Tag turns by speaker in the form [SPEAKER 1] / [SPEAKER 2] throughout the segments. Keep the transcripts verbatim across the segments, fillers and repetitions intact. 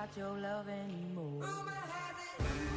[SPEAKER 1] got your love anymore. Rumor has it.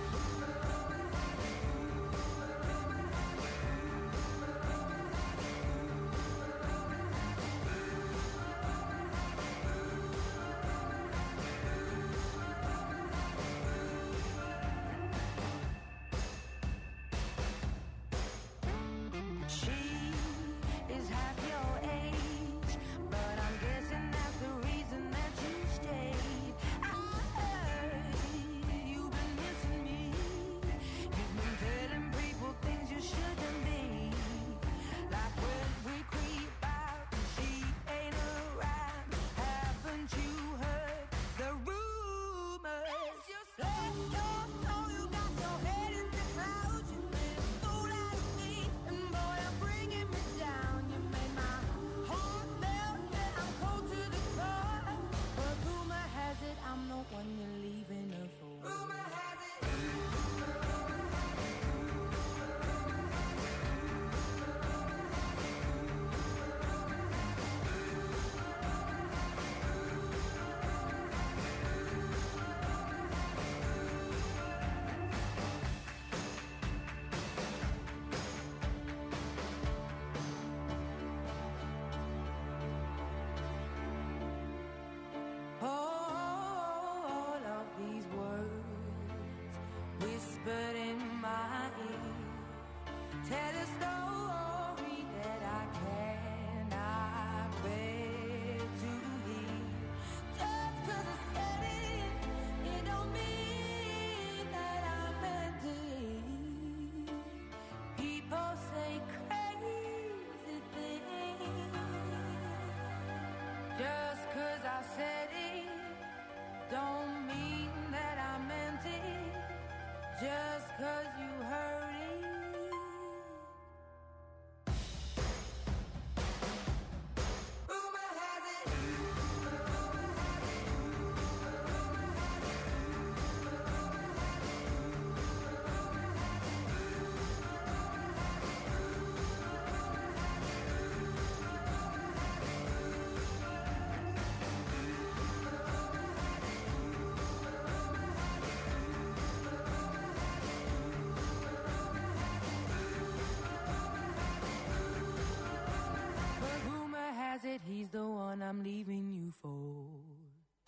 [SPEAKER 1] He's the one I'm leaving you for.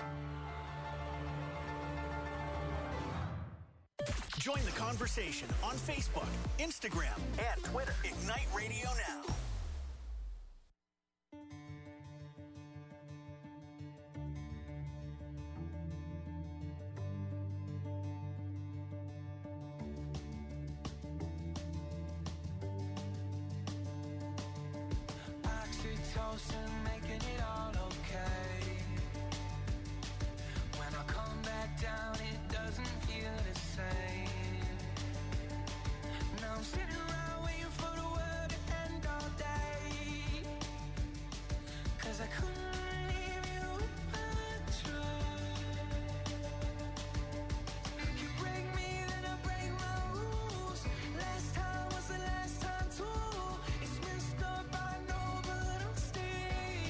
[SPEAKER 2] Join the conversation on Facebook, Instagram, and Twitter. Ignite Radio Now.
[SPEAKER 3] Oxytocin, making it all okay. When I come back down, it doesn't feel the same. Now I'm sitting around waiting for the world to end all day. 'Cause I couldn't leave you if I tried. You break me, then I break my rules. Last time was the last time too. It's messed up, I know, but I'm staying.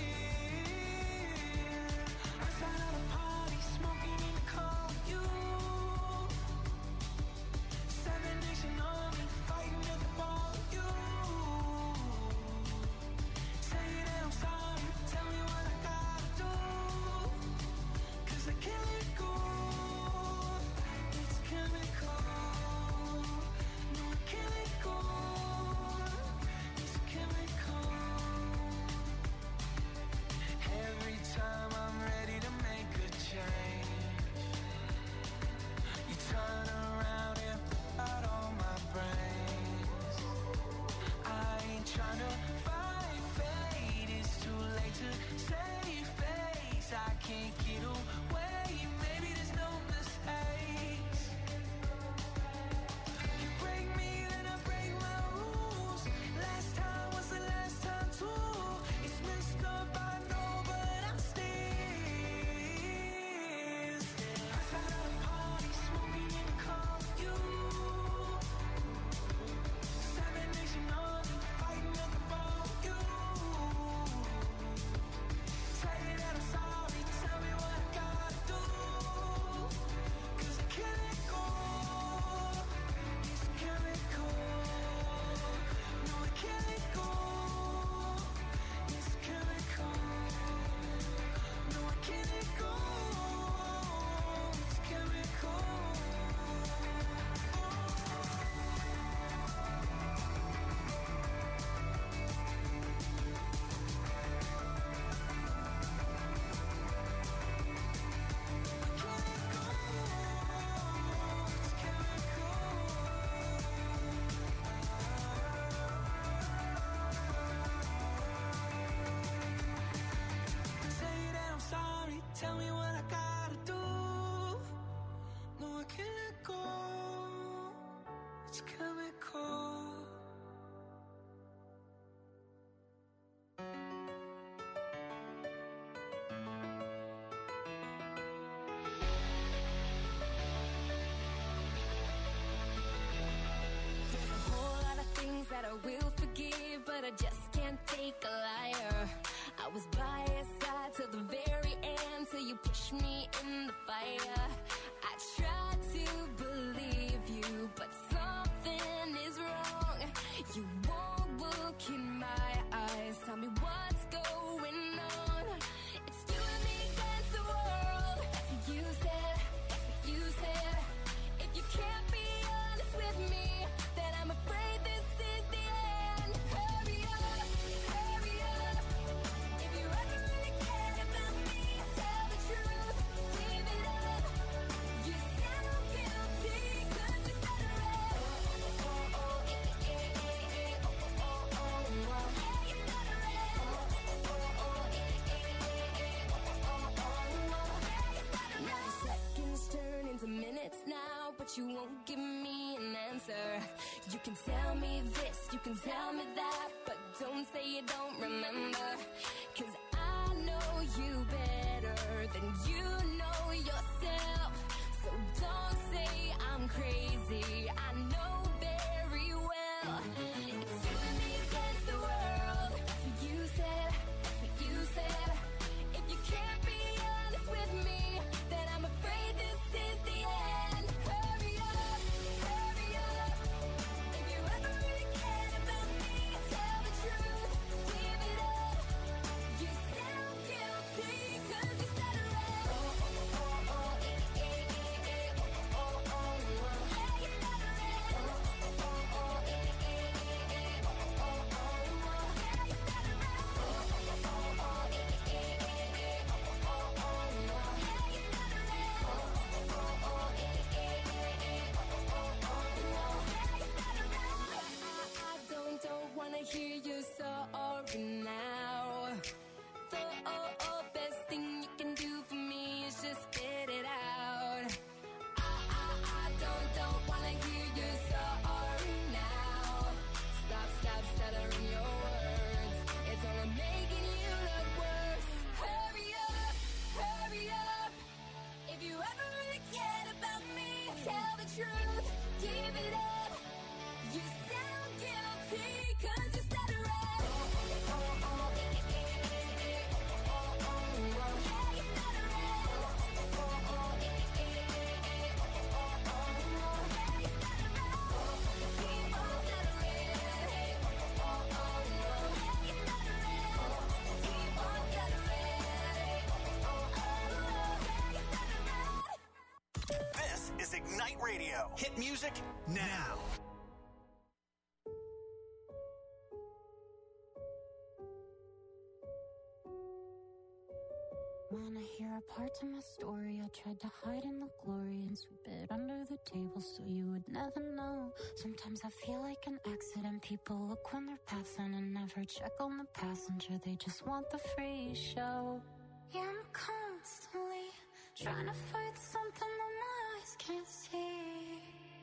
[SPEAKER 4] will forgive, but I just can't take a liar. I was by your side till the very end, till you pushed me in the fire. I tried to believe you, but something is wrong. You won't look in my eyes, tell me what's going on. It's you and me against the world. That's what you said, that's what you said. If you can't be honest with me, then I'm afraid this is the end. Hurry up, hurry up. If you ever really cared about me, tell the truth, leave it up. You sound guilty, cause you said it right. Oh, oh, oh, eh, eh, eh, eh, oh, oh, oh, oh. Yeah, you said it right. Oh, oh, oh, eh, eh, eh, eh, oh, oh, oh, oh. Yeah, you said it right. Now seconds turn into minutes now, but you won't give me an answer. You can tell me this, you can tell me that, but don't say you don't remember. Cause I know you better than you know yourself. So don't say I'm crazy, I know very well. It's you and me against the world. That's what you said, that's what you said. If you can't be honest with me, then I'm afraid this is the end. Hurry up, hurry up. If you ever really cared about me, tell the truth, leave it up. You sound guilty, cause you said it right. Oh, oh, oh, oh, eh, eh, eh, eh, oh, oh, oh, oh. Yeah, you said it right. Oh, oh, oh, eh, eh, eh, eh, oh, oh, oh, oh. Yeah, you said it right. Oh, oh, oh, eh, eh, eh, eh, oh, oh, oh, oh. Yeah, you said it right. Oh, oh, oh, eh, eh, eh, eh, oh, oh, oh, oh. Yeah, you said it right. I, I don't, don't wanna hear you sorry now. The oh, oh, best thing you can do for me is just spit it out. I, I, I don't, don't wanna hear you sorry now. Stop, stop stuttering your words. It's only making you look worse. Hurry up, hurry up. If you ever really cared about me, tell the truth, give it up. You sound guilty, cause you said it right. Oh, oh, oh, eh, eh, eh, eh, oh, oh, oh, oh. Yeah, you said it right. Oh, oh, oh, eh, eh, eh, eh, oh, oh, oh, oh. Yeah, you said it right. We both said it right. Oh, oh, oh, oh. Yeah, you said it right. We both said it right. Oh, oh, oh, oh. Yeah, you said it right.
[SPEAKER 2] This is Ignite Radio. Hit music now.
[SPEAKER 5] Wanna hear a part of my story? I tried to hide in the glory and sweep it under the table so you would never know. Sometimes I feel like an accident. People look when they're passing and never check on the passenger. They just want the free show. Yeah, I'm constantly trying to fight something that my eyes can't see.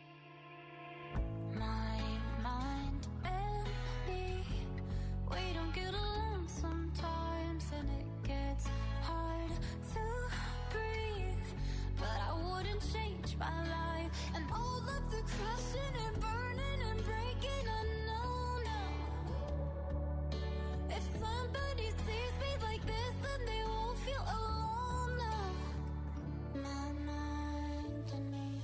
[SPEAKER 5] My mind and me, we don't get along sometimes, and it gets hard to breathe. But I wouldn't change my life, and all of the crashing and burning and breaking, I know now. If somebody sees me like this, then they won't feel alone now. My mind and me.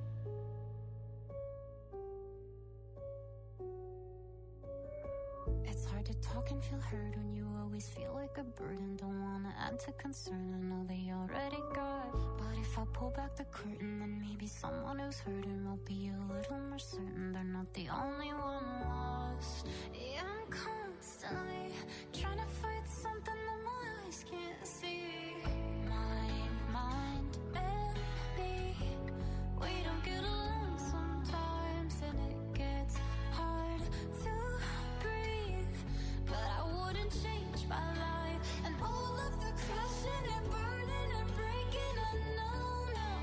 [SPEAKER 5] It's hard to talk and feel heard when you always feel like a burden. Don't wanna add to concern, I know they already got. But if I pull back the curtain, then maybe someone who's hurting will be a little more certain they're not the only one lost. Yeah, I'm constantly trying to fight something that my eyes can't see. My mind and me, we don't get along sometimes, and it gets hard to breathe. But I wouldn't change my life, and all of the crashing and burning and breaking, I know now.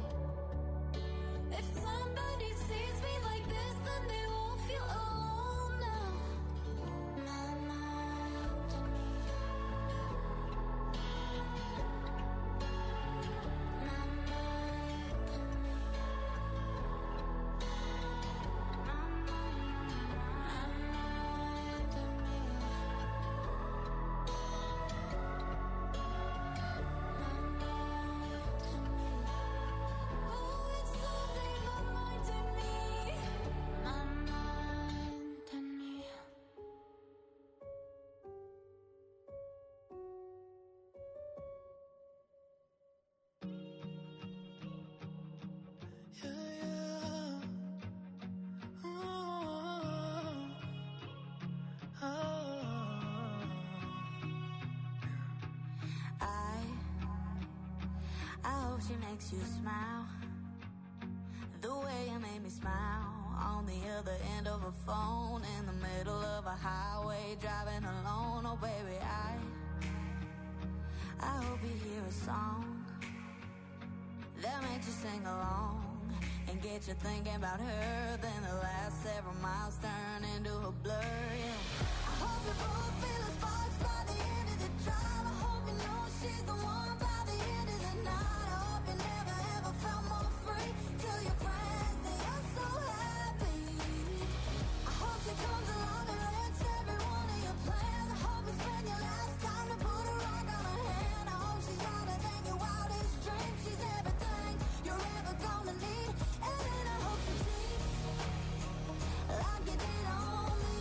[SPEAKER 5] If somebody sees me like this, then they won't feel alone now. My mind and me.
[SPEAKER 6] I hope she makes you smile the way you made me smile. On the other end of a phone, in the middle of a highway, driving alone. Oh baby, I I hope you hear a song that makes you sing along and get you thinking about her. Then the last several miles turn into a blur, yeah. I hope you both feel the sparks by the end of the drive. I hope you know she's the one by the end of the night. I hope you never ever felt more free. Tell your friends that you're so happy. I hope she comes along and wrecks every one of your plans. I hope you spend your last time to put a rock on her hand. I hope she's wilder than your wildest dreams. She's everything you're ever gonna need. And then I hope she cheats like you did on me.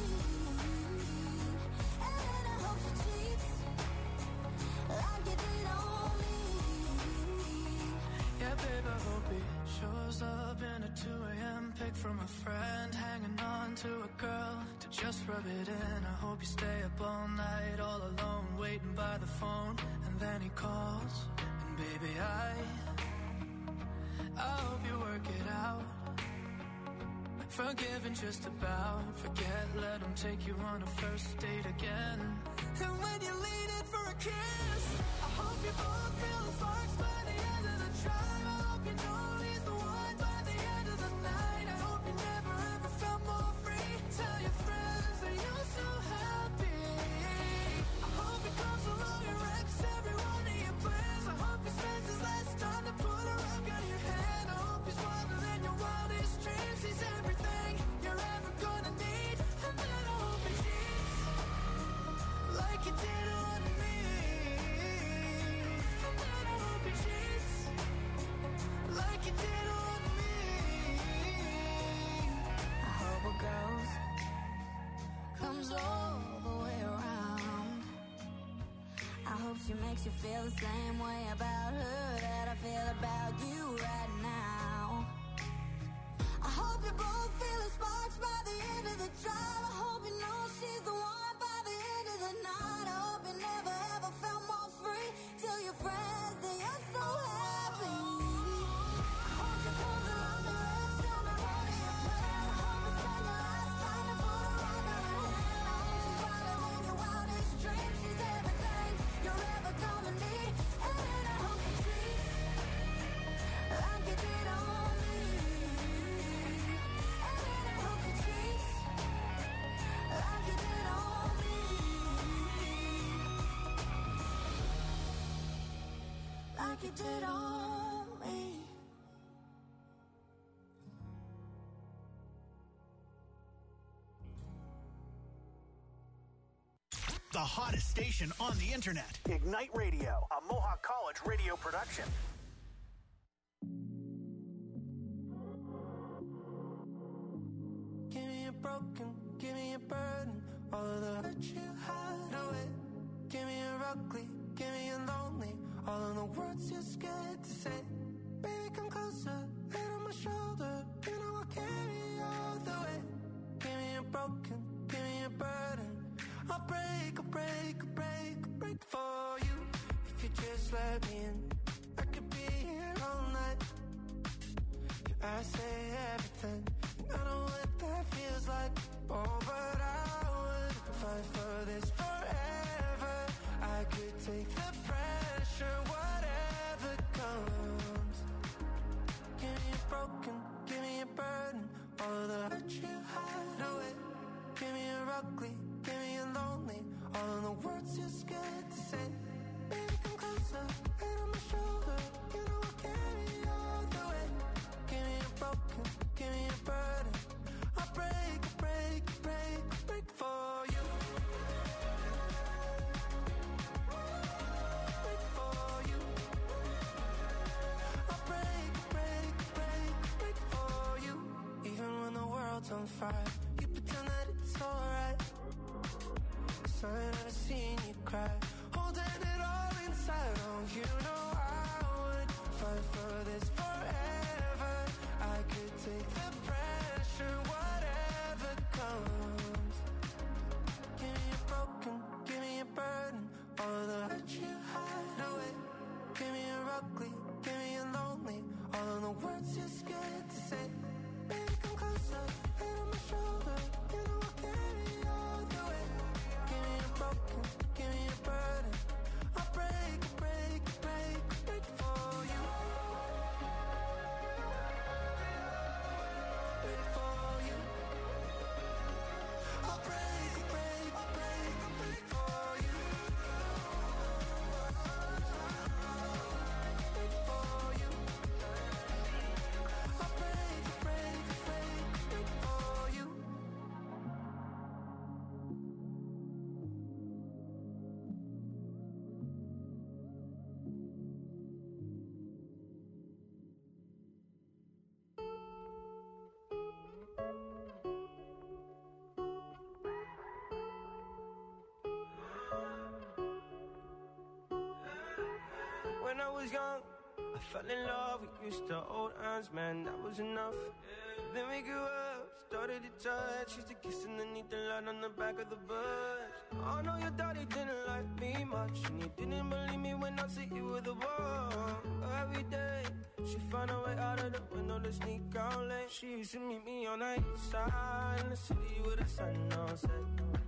[SPEAKER 6] And then I hope she cheats like you did on me.
[SPEAKER 3] Yeah, babe, I hope he shows up in a two a.m. pic from a friend, hanging on to a girl to just rub it in. I hope you stay up all night, all alone, waiting by the phone, and then he calls, and baby, I I hope you work it out. Forgiving just about, forget, let him take you on a first date again. And when you lean in for a kiss, I hope you both feel the sparks by the end of the drive. I hope you know he's the one by the end of the night. I hope you never ever felt more free. Tell your friends that you're so happy. I hope he comes along and wrecks every one of your plans. I hope he spends his last time to put a rock on your hand. I hope he's wilder than your wildest dreams. He's everything you're ever gonna need. And then I hope he cheats like you did on me. And then I hope he cheats like you did on me.
[SPEAKER 6] I hope a ghost comes all the way around. I hope she makes you feel the same way about her that I feel about you right now. I hope you both feel the sparks by the end of the drive. I hope you know she's the one by the end of the night. I hope you never ever felt more free. Tell your friends that you're so happy. I hope she comes along and wrecks every one of your plans. I hope you spend your last time to put a rock on her hand. I hope she's wilder than your wildest dreams. She's everything you're ever gonna need. And then I hope she treats like you did on me. And then I hope she treats like you did on me. Like you did on me.
[SPEAKER 2] The hottest station on the internet. Ignite Radio, a Mohawk College radio production.
[SPEAKER 3] Give me a broken, give me a burden, all of the hurt you hide away. Give me a ugly, give me a lonely, all of the words you're scared to say. Baby, come closer, head on my shoulder, you know I'll carry you all the way. Give me a broken, give me a burden, I'll break, I'll break, I'll break, I'll break for you. If you just let me in, I could be here all night. Yeah, I say everything, and I know what that feels like. Oh, but I would fight for this forever. I could take the pressure, whatever comes. Give me a broken, give me a burden, all of the hurt you hide away. Give me a ugly, give me a lonely, all of the words you're scared to say. Baby, come closer, head on my shoulder, you know I'll carry you all the way. Give me a broken, give me a burden, I'll break, break, break, break for you. Break for you. I'll break, break, break, break for you. Even when the world's on fire, you pretend that it's alright. 'Cause I ain't never seen you cry, holding it all inside. Oh, you know I would fight for this forever. I could take the pressure, whatever comes. Give me a broken, give me a burden, all of the hurt you hide away. Give me a ugly, give
[SPEAKER 7] when I was young, I fell in love, we used to hold hands, man, that was enough. Then we grew up, started to touch, used to kiss underneath the light on the back of the bus. I know your daddy didn't like me much, and he didn't believe me when I said you were the one. Every day, she found a way out of the window to sneak out late. She used to meet me on the east side, in the city with the sun on set.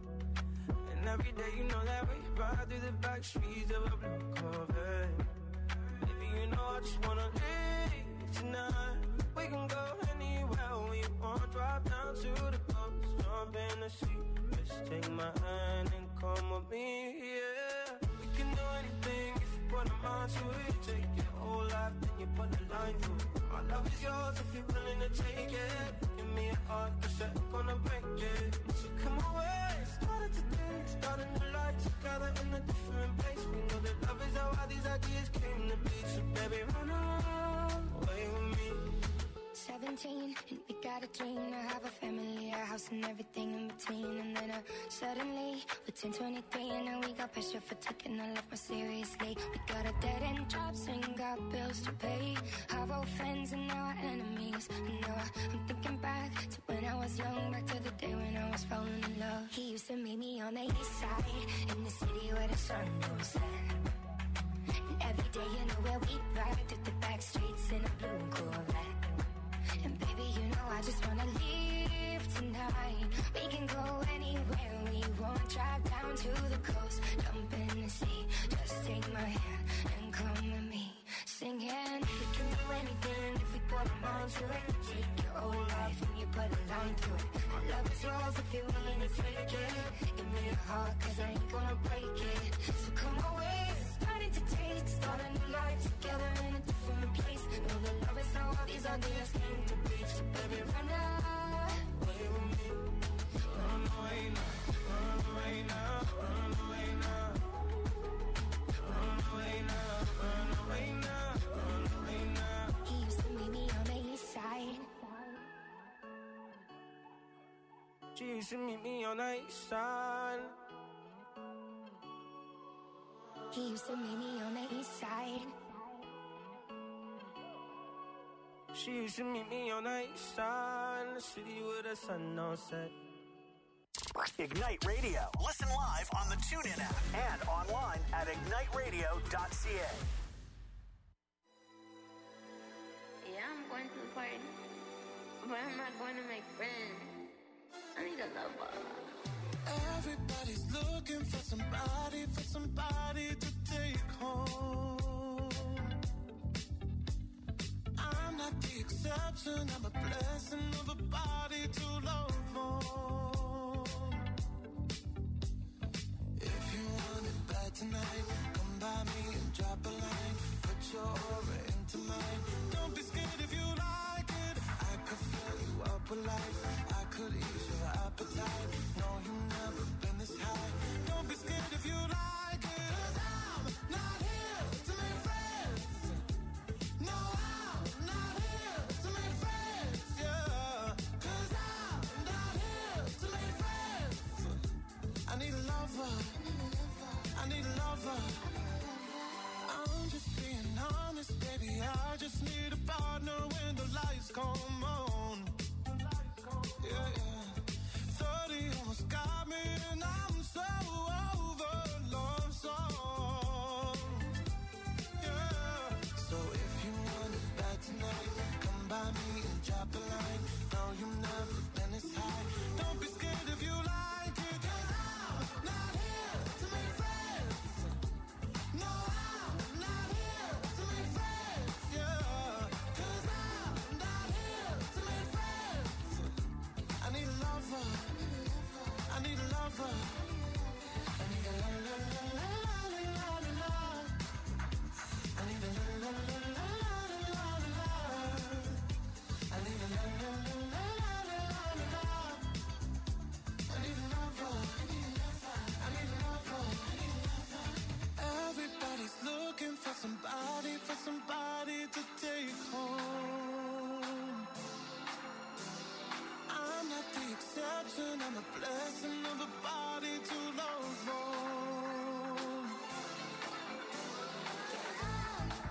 [SPEAKER 7] And every day, you know that we ride through the back streets of a blue Corvette. Baby, you know I just wanna leave tonight. We can go anywhere we want, drive down to the coast, jump in the sea. Just take my hand and come with me, yeah. We can do anything if you put a mind to it. Take your whole life, then you put a line through it. My love is yours if you're willing to take it. Give me a heart, cause I'm gonna break it. So come away, started today, starting the life together in a different place. We know that love is how all these ideas came to be. So baby, run away with me.
[SPEAKER 4] seventeen, and we got a dream to have a family, a house and everything in between. And then uh, suddenly, we're ten twenty-three, and now we got pressure for taking our life more seriously. We got a dead end jobs and got bills to pay. Our old friends and now our enemies. And now I'm thinking back to when I was young, back to the day when I was falling in love. He used to meet me on the east side, in the city where the sun don't set. And every day, you know where we ride through the back streets in a blue Corvette. And baby, you know I just wanna leave tonight. We can go anywhere we want, drive down to the coast, jump in the sea. Just take my hand and come with me, singing. We can do anything if we put a mind to it. Take your whole life and you put a line through it. My love is yours if you're willing to take it. Give me a heart, cause I ain't gonna break it. So come away, starting to taste, starting a life together in a different place. Know that love is how all these ideas came to be. So baby, run away with me. Run away now, run away now, run away now. Run away now, run away now, run away now. He used to meet me on the east side.
[SPEAKER 7] She used to meet me on the east side.
[SPEAKER 4] He used to meet me on the east side.
[SPEAKER 7] She used to meet me on the east side, in the city with the sun on set.
[SPEAKER 2] Ignite Radio. Listen live on the TuneIn app and online at ignite radio dot c a.
[SPEAKER 8] Yeah, I'm going to the party, but I'm not going to make friends. I need a lover.
[SPEAKER 3] Everybody's looking for somebody, for somebody to take home. I'm not the exception, I'm a blessing of a body to love on. If you want it bad tonight, come by me and drop a line. Put your aura into mine. Don't be scared if you like it. I could fill you up with life. I could ease your appetite. No, you've never been this high. Don't be scared if you like it. 'Cause I'm not here to make friends. No, I'm not here to make friends. Yeah, 'cause I'm not here to make friends. I need a lover. I need a lover. I'm just being honest, baby. I just need a partner when the lights come on. Yeah, yeah. thirty almost got me, and I'm so over love song. Yeah. So if you want it bad tonight, come by me and drop a line. No, you've never been this high. Don't be scared if you like it. 'Cause I'm not here to make friends. No, I'm not here to make friends. Yeah. 'Cause I'm not here to make friends. I need a lover. I need a lover. I need a la la la la la la la. I need a la la la la la la la. I need a la la la la la la la. I need a lover. I need a lover. Everybody's looking for somebody, for somebody to take home. I'm not the exception, I'm a blessing of a body to love on.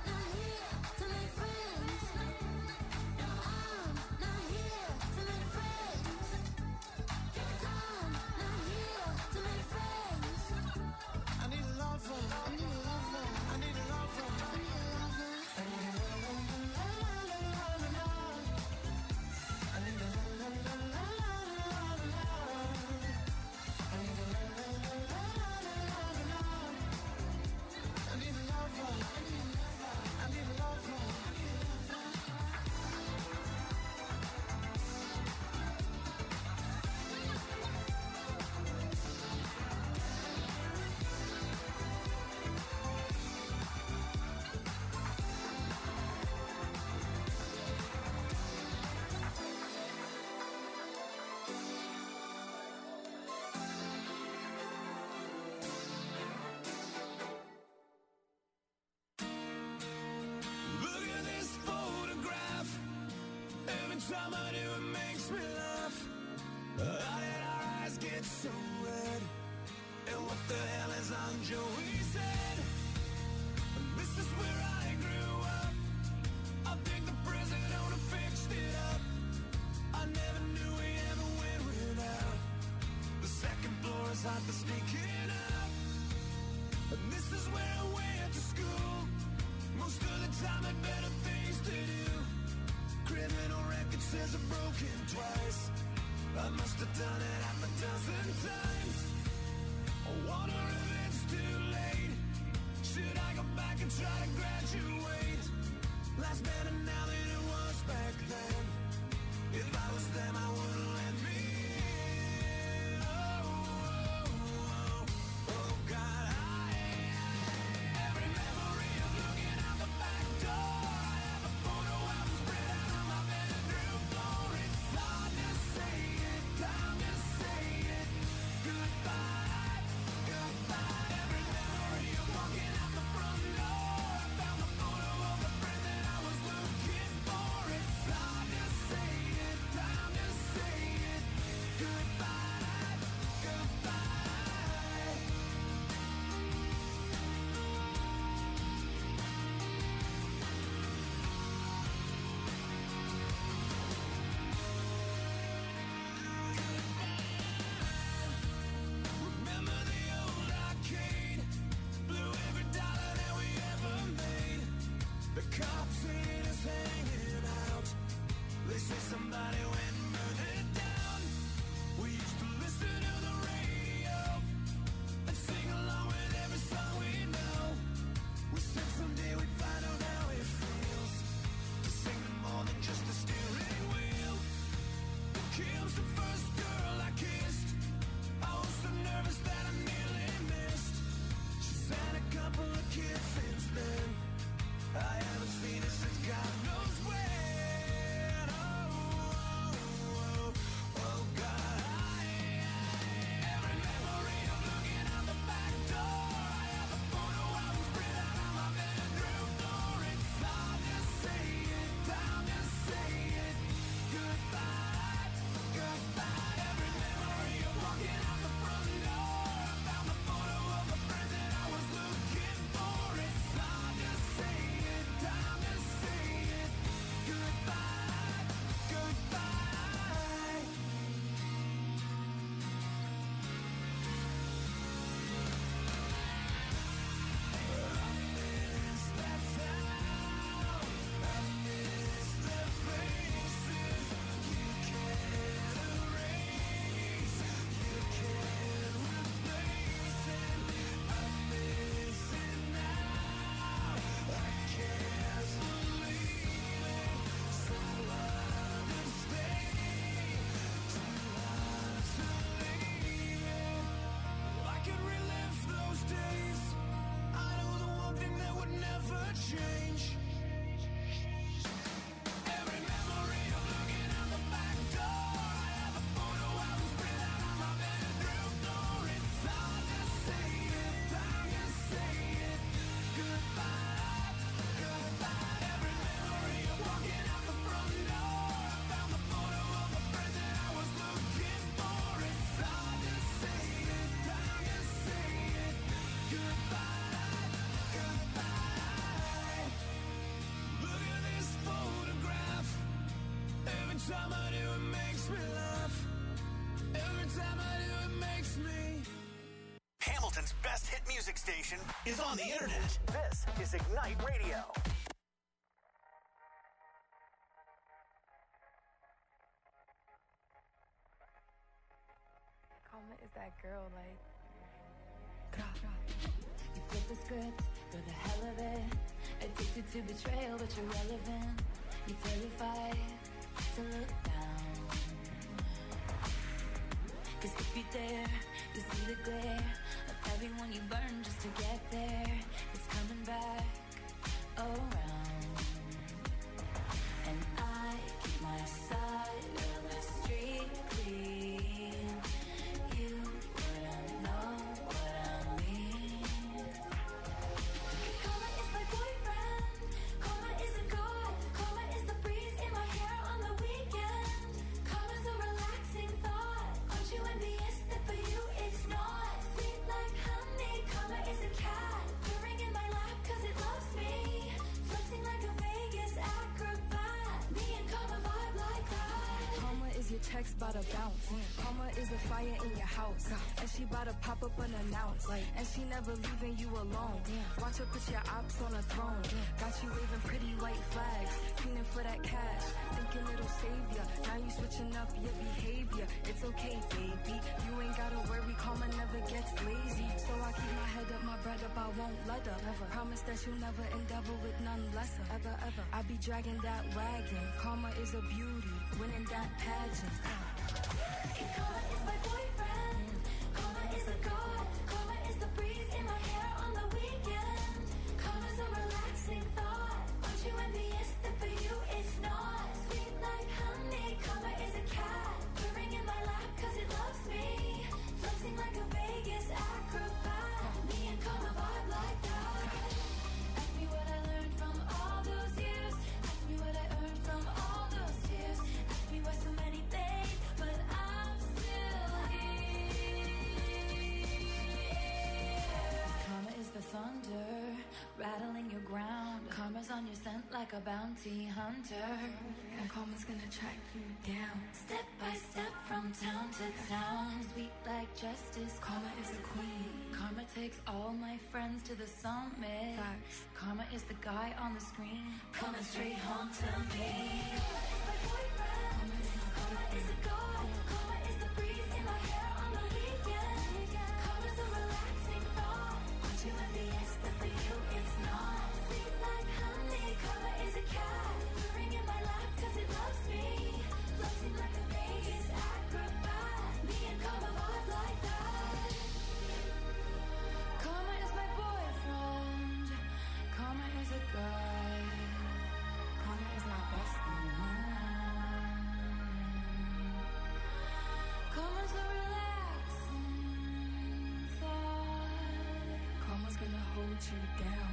[SPEAKER 9] time I do, it makes me laugh. How did our eyes get so red? And what the hell is on Joey's head? This is where I grew up. I think the president owner fixed it up. I never knew we ever went without. The second floor is hot for sneaking up. And this is where I went to school. Most of the time had better things to do. Criminal record says I've broken twice. I must have done it half a dozen times. I wonder if it's too late. Should I go back and try to graduate? Life's better now than it was back then. If I was them, I wouldn't let me in. Oh, oh, oh, oh, God, I every memory of looking out the back door. I have a photo album spread out on my bedroom floor. It's hard to say it, time to say it. Goodbye, goodbye. Every memory of walking out the front door. I found the photo of the friend that I was looking for. It's hard to say it, time to say it. Goodbye, goodbye. Remember the old arcade? Blew every dollar that we ever made. The cops seen us hanging out. They say somebody went and murdered down. We used to listen to the radio and sing along with every song we know. We said someday we'd find out how it feels to sing to more than just a steering wheel. Kim's the first girl I kissed. I was so nervous that I nearly missed. She's had a couple of kids since then. I haven't seen her since God knows when. Oh, oh, oh, oh, God, I every memory of looking out the back door. I have a photo album spread out on my bedroom floor. It's hard to say it, time to say it. Goodbye, goodbye. Every memory of walking out the front door. I found the photo of a friend that I was looking for. It's hard to say it, time to say it. Goodbye, goodbye. I miss that town. I miss the faces. You can't erase. You can't replace it. I miss it now. I can't believe it. So hard to stay. Too hard to leave it. I could relive those days. I know the one thing that would never change. Every memory of looking out the back door. I have a photo album spread out on my bedroom floor. It's hard to say it, time to say it. Goodbye, goodbye. Every memory of walking out the front door. I found the photo of a friend that I was looking for. It's hard to say it, time to say it. Goodbye, goodbye. Look at this photograph. Every time I do, it makes me laugh. Every time I do, it makes me.
[SPEAKER 2] Hamilton's best hit music station is on the internet. This is Ignite Radio.
[SPEAKER 1] Karma is that girl, like. You flip the script for the hell of it. Addicted to betrayal, but you're relevant. You're terrified to look down. Cause if you dare, you see the glare of everyone you burn just to get there. It's coming back around. And I keep my side of the street clean. You wouldn't know what I mean. Karma is my boyfriend. Karma isn't God. Karma is the breeze in my hair on the weekend.
[SPEAKER 10] checks bout to bounce. Karma is a fire in your house, and she bout to pop up unannounced. And she never leaving you alone. Watch her put your ops on a throne. Got you waving pretty white flags, feeling for that cash, thinking it'll save ya. Now you switching up your behavior. It's okay, baby. You ain't gotta worry, karma never gets lazy. So I keep my head up, my bread up, I won't let her. Never. Promise that you'll never endeavor with none lesser. Ever, ever. I be dragging that wagon. Karma is a beauty, winning that pageant.
[SPEAKER 1] Karma is my boyfriend. Karma is a god. Karma is the breeze in my hair on the weekend. Karma's a relaxing thought. Aren't you envious that for you it's not? Sweet like honey. Karma is a cat purring in my lap cause it loves me. Floating like a Vegas acrobat. Me and karma vibe like that. Ask me what I learned from all those years. Ask me what I earned from all those tears. Ask me why so many things, but I'm still here. Karma is the thunder rattling your ground. Karma's on your scent like a bounty hunter.
[SPEAKER 10] And karma's gonna track you down.
[SPEAKER 1] Step by step from town to town. Sweet like justice.
[SPEAKER 10] Karma is the queen.
[SPEAKER 1] Karma takes all my friends to the summit.
[SPEAKER 10] Facts.
[SPEAKER 1] Karma is the guy on the screen coming straight home to me. Karma is my boyfriend. Karma is a god. Karma is the breeze in my hair on the weekend. Karma's a relaxing thought. Aren't you envious that for you it's not? Sweet like honey. Karma is a cat purring in my lap cause it loves me. Floating like a Vegas acrobat. Me and karma vibe like that. Karma is my boyfriend. Karma is a guy.
[SPEAKER 10] Karma is my bestie.
[SPEAKER 1] Karma's a relaxing thought.
[SPEAKER 10] Karma's gonna hold you down.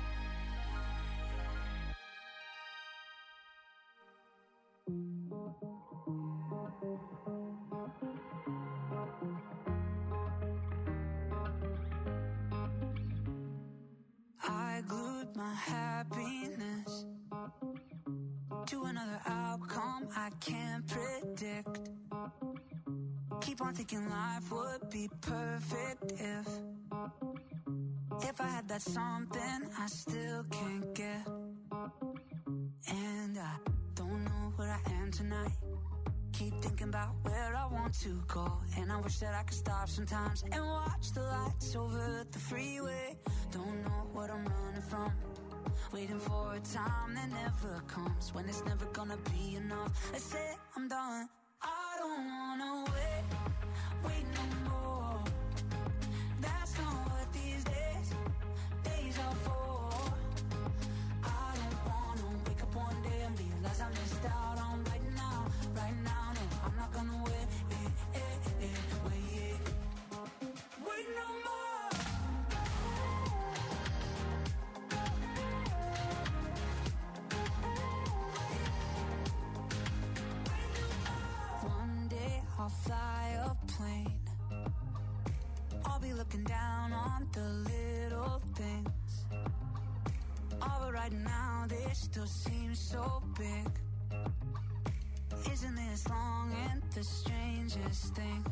[SPEAKER 3] I glued my happiness to another outcome I can't predict. Keep on thinking life would be perfect if If I had that something I still can't get. And I don't know where I am tonight. Keep thinking about where I want to go. And I wish that I could stop sometimes and watch the lights over the freeway. Don't know what I'm running from. Waiting for a time that never comes. When it's never gonna be enough. I say I'm done. I don't wanna wait, wait no more. That's not what these days, days are for. I don't wanna wake up one day and realize I missed out on right now, right now. No, I'm not gonna wait, eh, eh, eh, wait, wait no more. One day I'll fly a plane. I'll be looking down on the little things. Oh, but right now they still seem so big. Isn't this long and the strangest thing?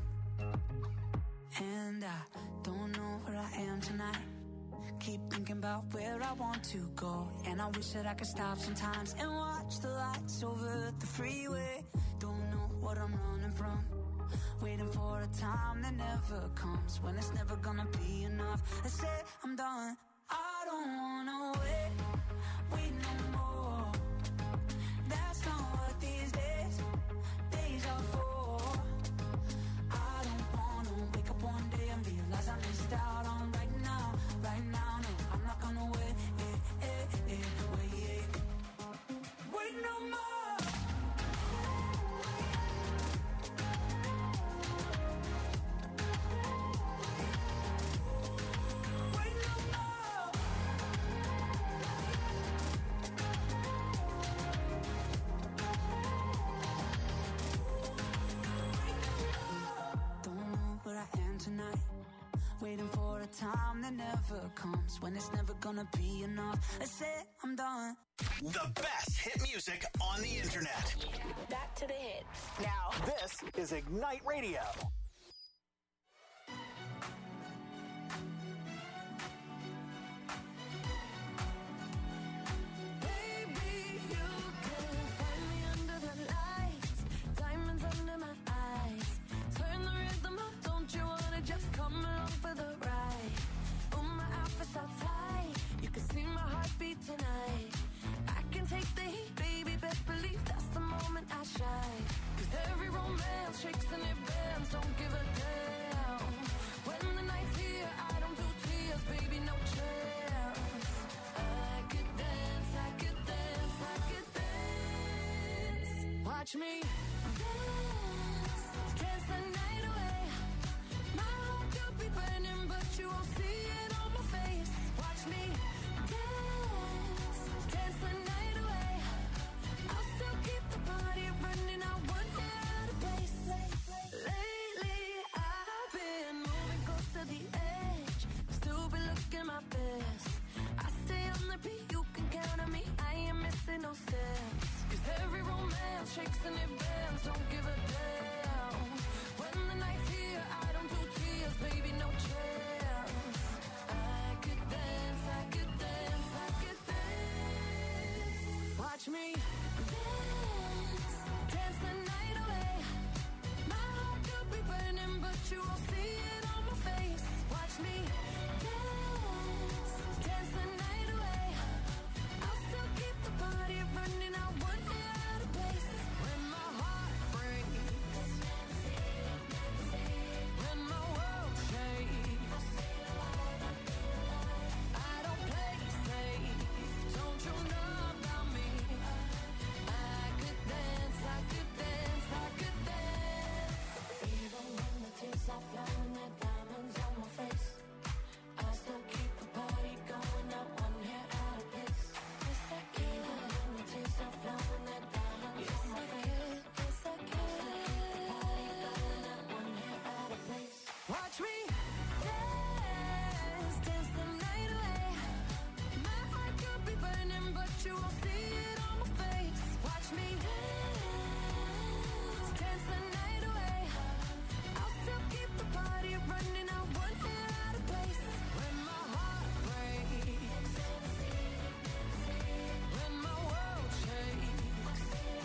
[SPEAKER 3] And I don't know where I am tonight. Keep thinking about where I want to go. And I wish that I could stop sometimes and watch the lights over the freeway. Don't know what I'm running from. Waiting for a time that never comes. When it's never gonna be enough. I say I'm done. I don't wanna wait, wait no more. That's not what these days, days are for. I don't wanna wake up one day and realize I missed out on right now, right now. No, I'm not gonna wait, eh, eh, eh, wait, wait no more. Wait no more.
[SPEAKER 11] never comes, when it's never gonna be enough. I say I'm done.
[SPEAKER 2] The best hit music on the internet.
[SPEAKER 12] Back to the hits.
[SPEAKER 2] Now, this is Ignite Radio.
[SPEAKER 13] Tonight, I can take the heat, baby. Best believe that's the moment I shine. 'Cause every romance shakes and it bends. Don't give a damn. When the night's here, I don't do tears, baby. No chance. I could dance, I could dance, I could dance. Watch me dance, dance the night away. My heart could be burning, but you won't see it on my face. Watch me dance, dance the night away. I'll still keep the party running. I won't get out of place. Lately, I've been moving close to the edge. Still be looking my best. I stay on the beat, you can count on me. I ain't missing no steps. 'Cause every romance shakes and it bends. Don't give a damn. When the night's here, I don't do tears, baby. No chance. I could dance, I could dance, I could dance. Watch me dance, dance the night away. My heart could be burning, but you won't see it on my face. Watch me dance, dance the night away. I'll still keep the party running. I won't get out of place. When my heart breaks, when my world shakes, I don't play safe. Don't you know about me? I could dance, I could dance, I could dance. Even when the tears are flowing, the diamonds on my face, I still keep the party going. Not one hair out of place. Yes, I can. Even when the tears are flowing, the diamonds on my face, yes, I can. Not one hair out of place. Watch me dance, dance the night away. My heart could be burning, but you won't see it on my face. Watch me dance, dance the night away. I'll still keep the party running. I won't get out of place. When my heart breaks, when my world shakes,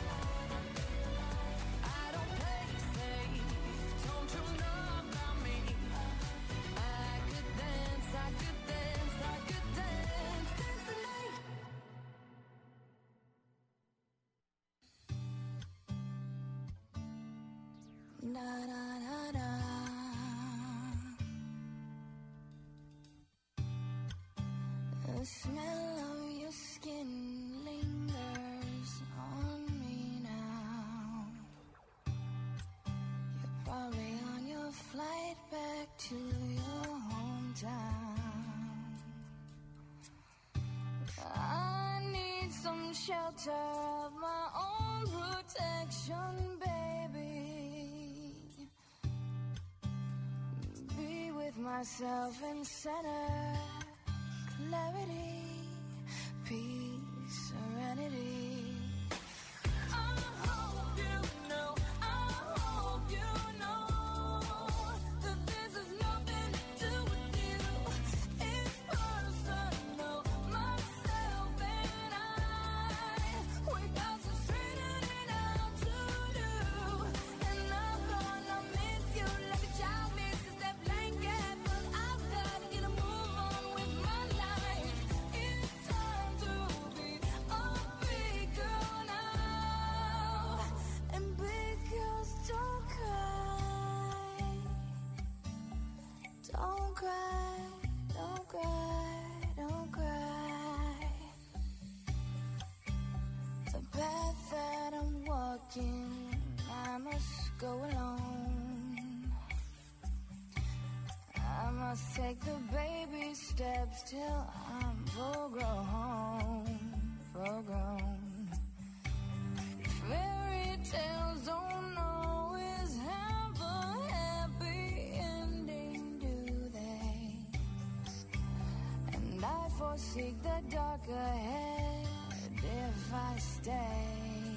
[SPEAKER 13] I don't play safe. Don't you know about me? I could dance, I could dance, I could dance, dance the night. Da da da da. The smell of your skin lingers on me now. You're probably on your flight back to your hometown. I need some shelter of my own protection, baby. Be with myself in center, clarity, peace, serenity. I hope you know, I hope you know that this is nothing to do with you. It's personal, myself and I. We got some straightening out to do. And I'm gonna miss you like a child misses that blanket. But I've got to get a move on with my life. It's time to be a big girl now. And big girls don't cry. Don't cry, don't cry, don't cry. The path that I'm walking, I must go alone. I must take the baby steps till I'm full grown, full grown. Fairy tales don't always have a happy ending, do they? take the dark ahead if I stay.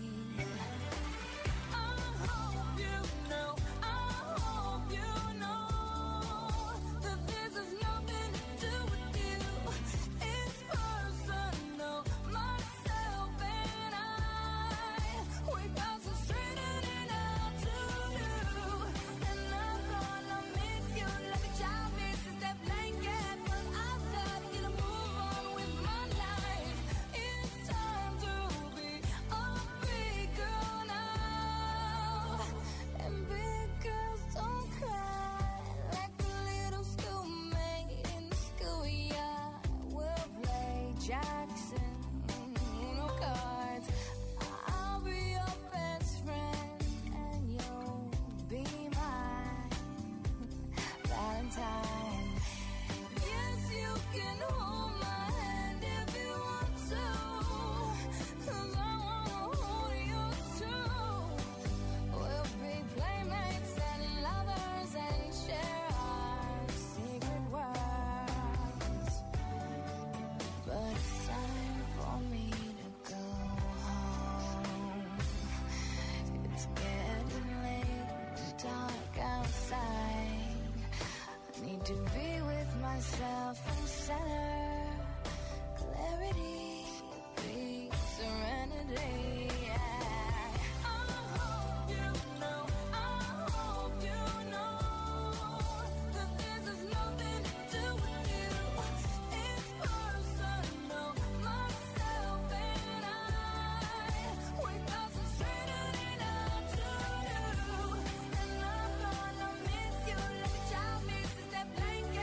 [SPEAKER 13] Myself in center, clarity, peace, serenity. Yeah. I hope you know, I hope you know that this has nothing to do with you. It's personal, myself and I. We concentrated enough to do, and I'm gonna miss you like a child misses that blanket.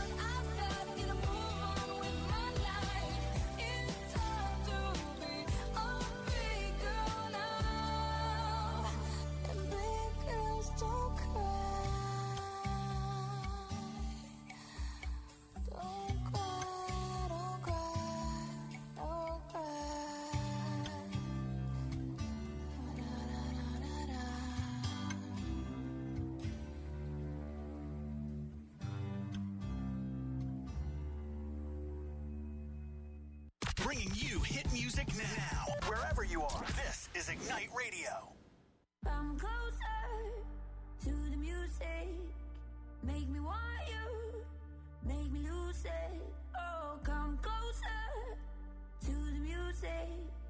[SPEAKER 2] Bringing you hit music now, wherever you are. This is Ignite Radio.
[SPEAKER 13] Come closer to the music. Make me want you. Make me lose it. Oh, come closer to the music.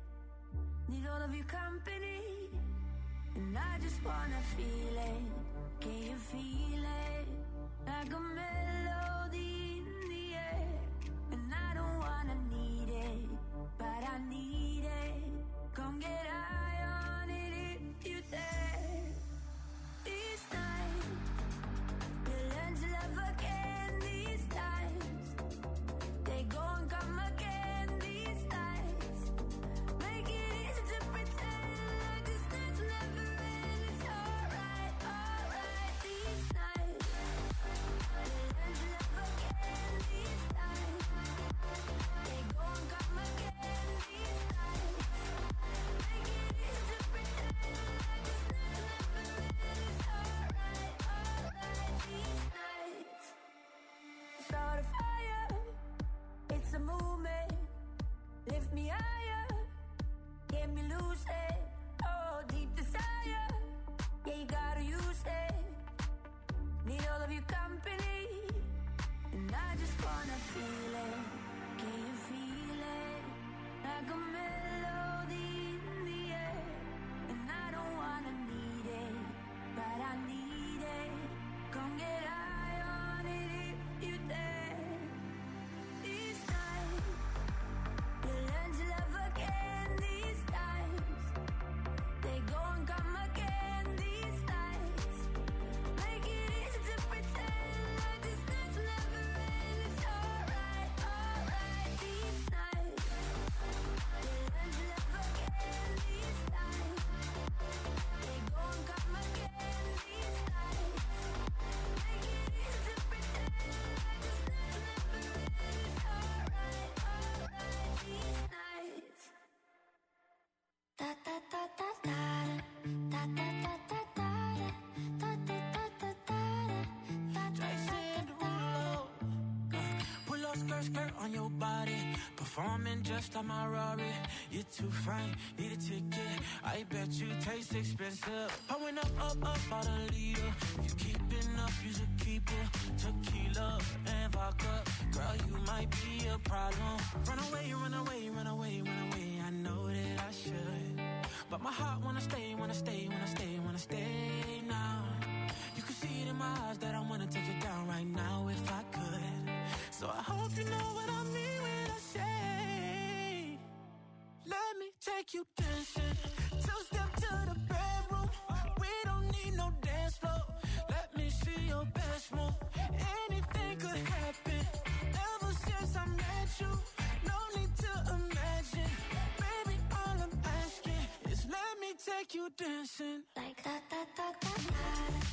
[SPEAKER 13] Need all of your company. And I just wanna feel it. Can you feel it? Like a melody in the air. And I don't wanna need it, but I need it. Come get high on it if you dare. These nights, you learn to love again. These times, they go and come again. These nights, make it easy to pretend like this night's never end. It's alright, alright. These nights, you learn to love again. These times, they go and come again. These nights, make it easy to pretend like this night's never end. It's alright, alright. These nights, start a fire. It's a movement. Lift me higher. Get me lucid. Oh, deep desire. Yeah, you gotta use it. Need all of your company. And I just wanna feel it. Can you feel it? Like a melody in the air. And I don't wanna need it, but I need it. Come get high on it if you dare. These nights, you learn to love again. These times, they go and come again. These nights, make it easy to pretend like this night's never end. It's alright, alright. These nights, you
[SPEAKER 3] performing just like my Rari. You're too fine, need a ticket. I bet you taste expensive. Pouring up, up, up, out a leader. If you keeping up, you should keep it. Tequila and vodka. Girl, you might be a problem. Run away, run away, run away, run away. I know that I should, but my heart wanna stay, wanna stay, wanna stay, wanna stay now. You can see it in my eyes that I wanna take it down right now if I could. So I hope you know what I mean when I say, let me take you dancing. Two step to the bedroom. We don't need no dance floor. Let me see your best move. Anything could happen. Ever since I met you, no need to imagine. Baby, all I'm asking is let me take you dancing.
[SPEAKER 6] Like that, that, that, that, that.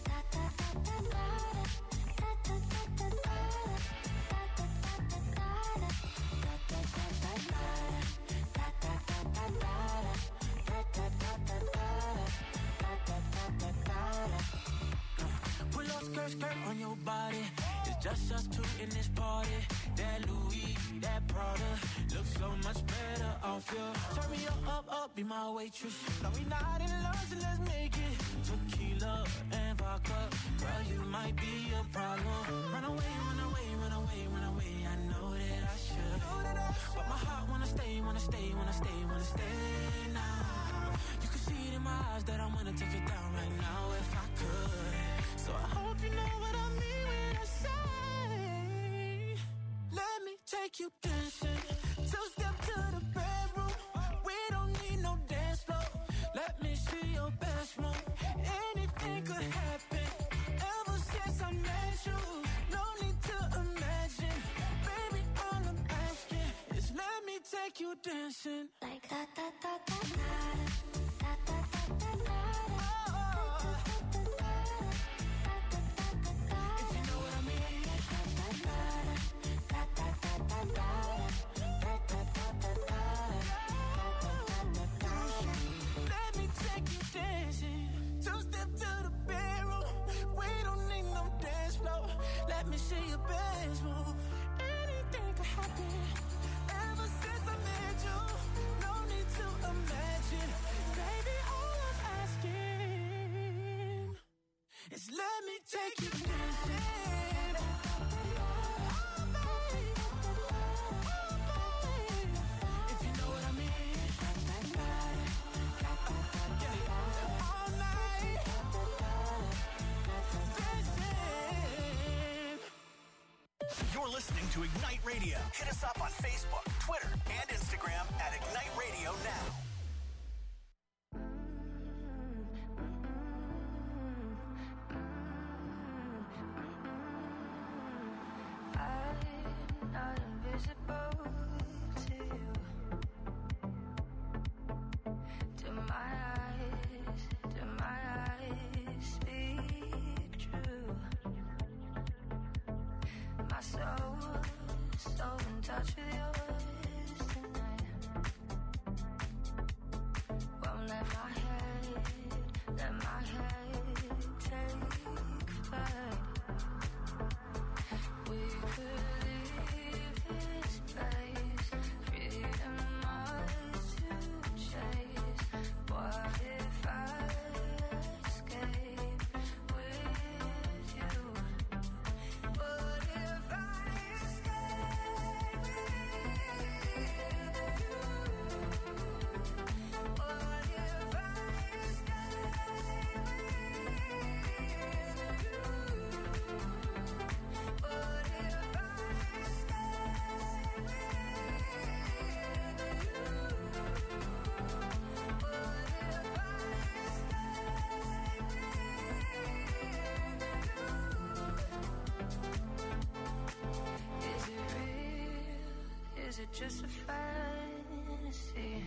[SPEAKER 3] Pull up skirt, skirt on your body. It's just us two in this party. That Louis, that Prada looks so much better off you. Turn me up, up, up, be my waitress. No, we not in love, so let's make it. Tequila and vodka. Girl, you might be a problem. Run away, run away, run away, run away. I know that I should, but my heart wanna stay, wanna stay, wanna stay, wanna stay now. You can see it in my eyes that I wanna take it down right now if I could. So I hope you know what I mean when I say, let me take you dancing. Two step to the bedroom. We don't need no dance floor. Let me see your best move. Anything could happen. Ever since I met you, no need to imagine. Baby, all I'm asking is let me take you dancing.
[SPEAKER 6] Like that, that, that, that, that. That, that, that, that, that.
[SPEAKER 3] Let me see your best move. Anything could happen. Ever since I met you, no need to imagine. Baby, all I'm asking is let me take you dancing. Oh, babe. Oh, babe. If you know what I mean. Yeah. All night.
[SPEAKER 2] You're listening to Ignite Radio. Hit us up on Facebook, Twitter, and Instagram at Ignite Radio Now.
[SPEAKER 13] I'm not invisible to you. Do my eyes, do my eyes speak true? My soul, so in touch with yours tonight. Won't let my head, let my head take flight. We could leave this place, freedom ours to chase. What if I escape with you? What if I escape with you? What if I escape with you? What if I escape with Is it real? Is it just a fantasy?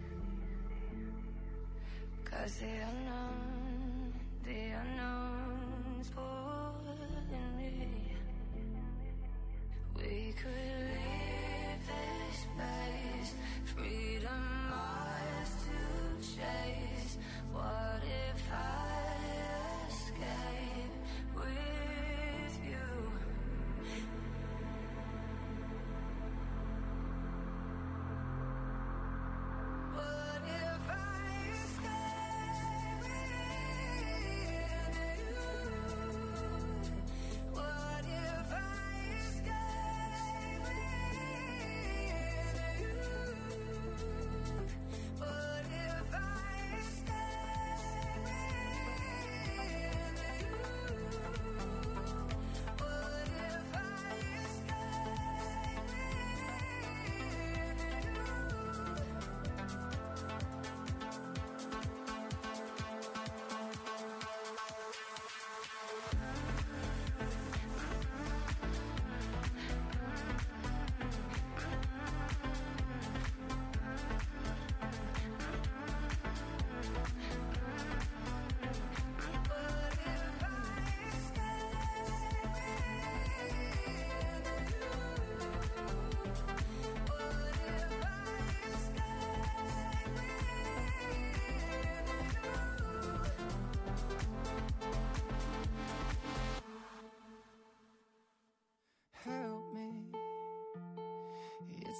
[SPEAKER 13] 'Cause the unknown, the unknown's pulling me. We could leave this place, freedom ours to chase. What if I escape with you?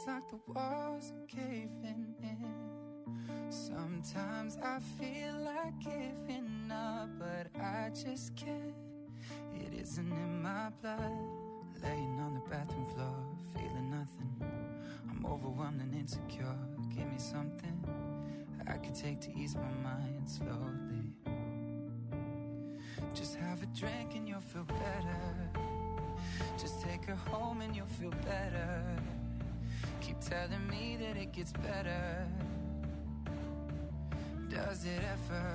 [SPEAKER 14] It's like the walls are caving in. Sometimes I feel like giving up, but I just can't. It isn't in my blood. Laying on the bathroom floor, feeling nothing. I'm overwhelmed and insecure. Give me something I could take to ease my mind slowly. Just have a drink and you'll feel better. Just take her home and you'll feel better. Keep telling me that it gets better. Does it ever?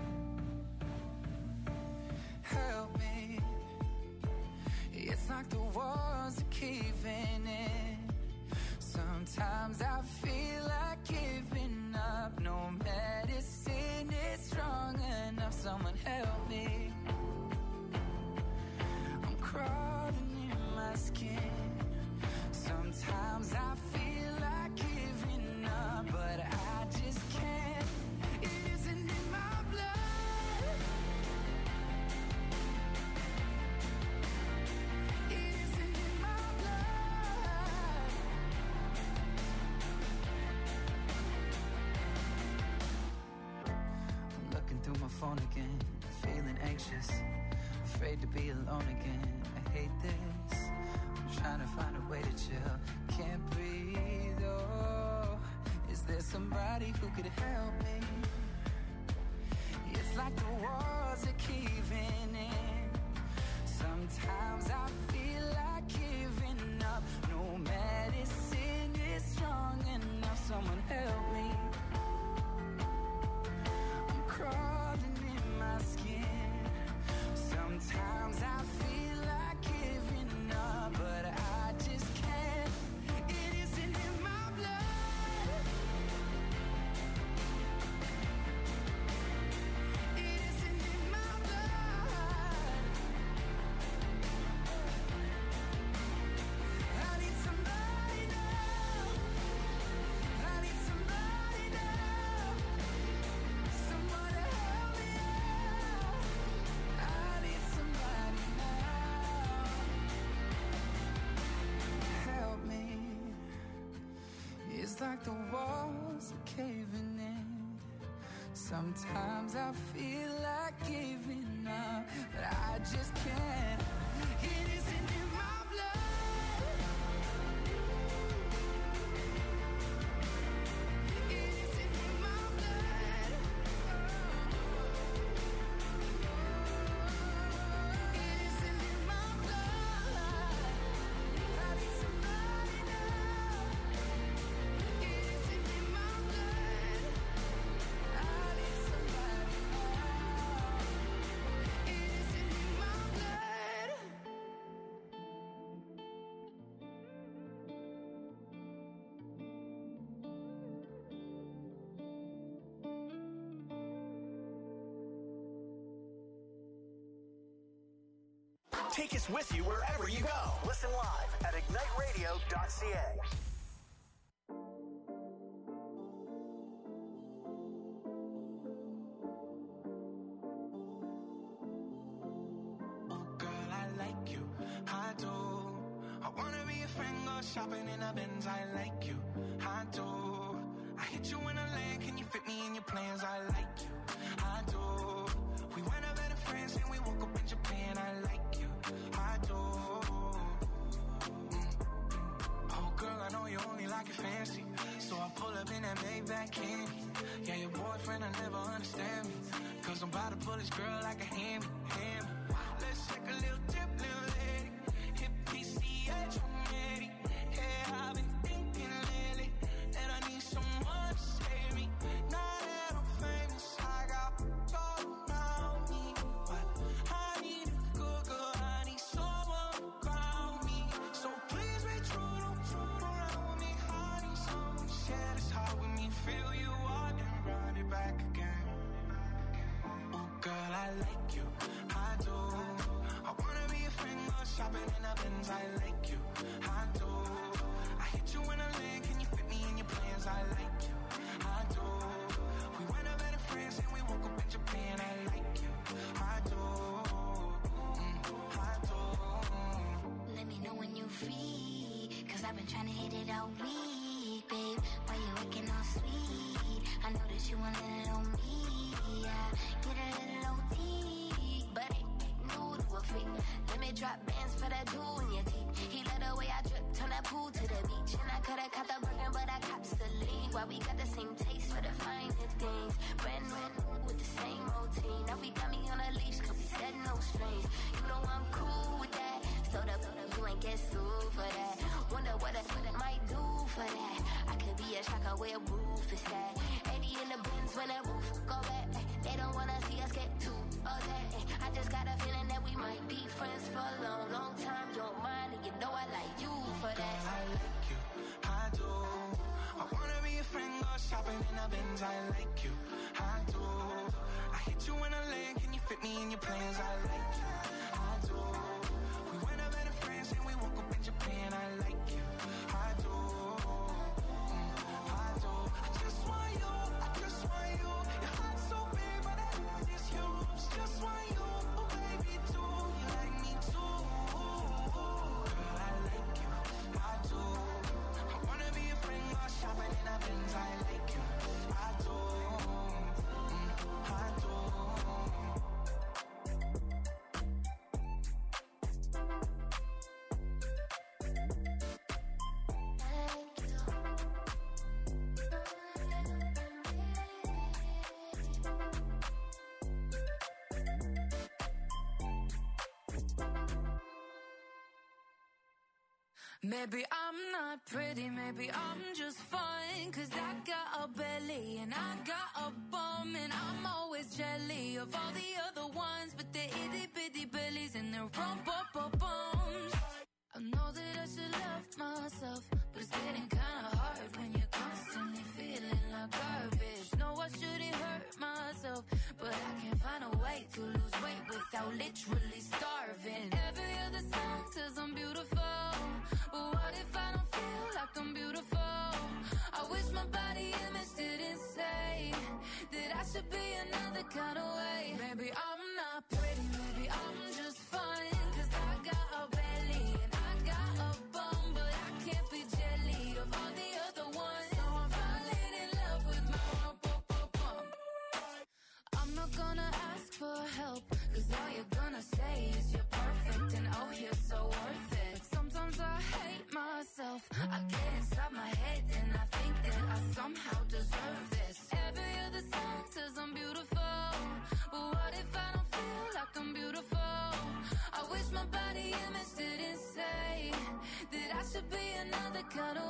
[SPEAKER 14] Help me. It's like the walls are caving in. Sometimes I feel like giving up. No medicine is strong enough. Someone help me. I'm crawling in my skin. Sometimes I feel like giving up, but I just can't. It isn't in my blood. It isn't in my blood. I'm looking through my phone again, feeling anxious, afraid to be alone again. I hate this. I'm trying to find a way to chill. Can't breathe, oh. Is there somebody who could help me? It's like the walls are caving in. Sometimes I feel like giving up. No medicine is strong enough. Someone help me. I'm crawling in my skin. Sometimes I feel like giving up, but I just can't. It isn't in my blood. It isn't in my blood. I need somebody now. I need somebody now. Someone to help me out. I need somebody now. Help me. It's like the walls are caving in. Sometimes I feel like giving up, but I just can't. It isn't in my blood. It isn't in my blood. It isn't in my blood. I need somebody now. It isn't in my blood. I need somebody now. It isn't in my blood.
[SPEAKER 2] Take us with you wherever you go. Listen live at ignite radio dot c a.
[SPEAKER 3] Girl, I like you, I do. I wanna be a friend, go shopping in a Benz. I like you, I do. I hit you in a land, can you fit me in your plans? I like you, I do. We went up better friends and we woke up in Japan. I like you, I do. Mm. Oh girl, I know you only like it fancy, so I pull up in that Maybach candy. Yeah, your boyfriend will never understand me, cause I'm about to pull this girl like a hammy, hammy. Let's take a little dip, little lady. Hit P C H, I'm ready. Yeah, I've been thinking lately that I need someone to save me. Now that I'm famous, I got gold around me, but I need a good girl. I need someone to ground me. So please be true, don't true around me. I need someone to share this heart with me. Feel you out and run it back again. Oh girl, I like you, I do. I wanna be a friend, go shopping in a Benz. I like you,
[SPEAKER 5] bet you want a little me, yeah. Get a little O T, but ain't new to a freak. Let me drop bands for that jewel in your teeth. He let the way I drip, turn that pool to the beach. And I coulda caught the burger, but I cops the lead. Why we got the same taste for the finer things. Brand new with the same routine. Now we got me on a leash, cause we said no strings. You know I'm cool with that. So the you ain't get sued for that. Wonder what I might do for that. I could be a shocker where roof is at. eighty in the bins when the roof go back. They don't wanna see us get too upset. I just got a feeling that we might be friends for a long, long time. You don't mind, and you know I like you for that.
[SPEAKER 3] I like you, I do. I wanna be a friend, go shopping in the bins. I like you, I do. I hit you in a leg, can you fit me in your plans? I like you, I do. We went up better friends and we woke up in Japan. I like you, I do. Mm, I do. I just want you, I just want you. Your heart's so big, but that love is huge. Just want you, oh baby, too. You like me too. Girl, I like you, I do. I wanna be a friend, go shopping in a Benz. I like you, I do. Mm, I do.
[SPEAKER 13] Maybe I'm not pretty, maybe I'm just fine. Cause I got a belly and I got a bum. And I'm always jelly of all the other ones with their itty bitty bellies and their rump up bums. I know that I should love myself, but it's getting kinda hard when you're constantly feeling like garbage. No, I shouldn't hurt myself, but I can't find a way to lose weight without literally starving. Every other song says I'm beautiful, but what if I don't feel like I'm beautiful? I wish my body image didn't say that I should be another kind of way. Maybe I'm not pretty, maybe I'm just fine. Cause I got a belly and I got a bum, but I can't be jelly of all the other ones. So I'm falling in love with my rump up up bum. I'm not gonna ask for help, cause all you're gonna say is you're perfect and oh you're so worth it. Sometimes I hate myself, I get inside my head and I think that I somehow deserve this. Every other song says I'm beautiful, but what if I don't feel like I'm beautiful? I wish my body image didn't say that I should be another kind of